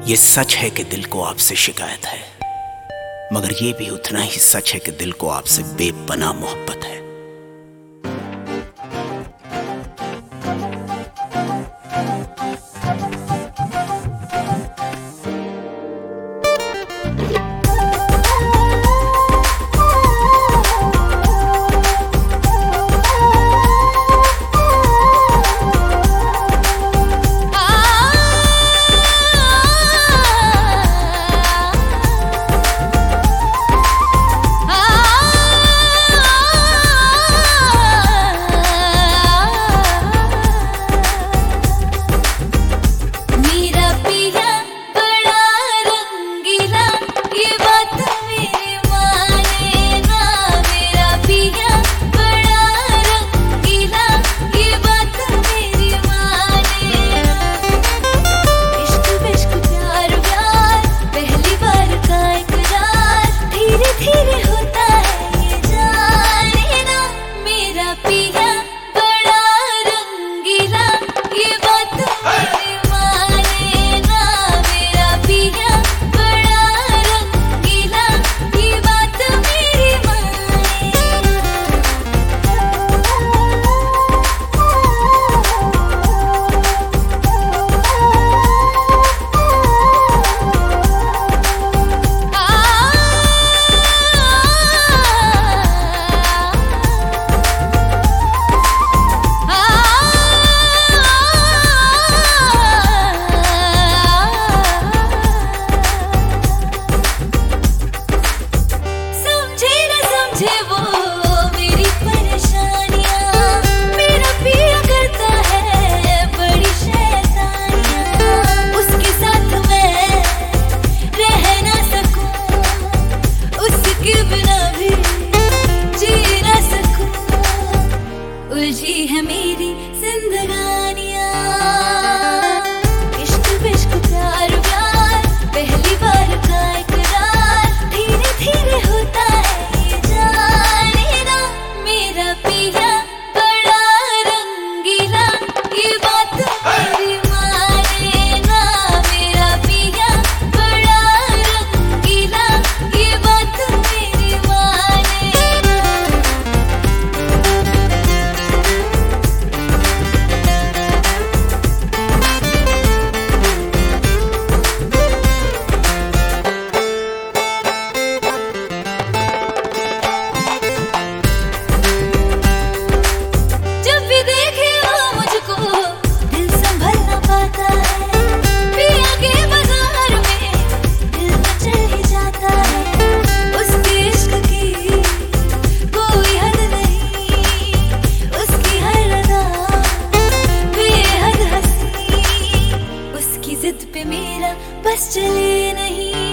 ये सच है कि दिल को आपसे शिकायत है, मगर ये भी उतना ही सच है कि दिल को आपसे बेपनाह मोहब्बत है। उलझी है मेरी जिंदगानियां, इश्क विश्क प्यार प्यार, पहली बार का इकरार, धीरे धीरे होता है ये जाने ना, मेरा पिया बड़ा रंगीला, ये बात मेरी माने ना, मेरा पिया बड़ा रंगीला, ये बात मेरी माने ना। जिद पे मेरा बस चले नहीं।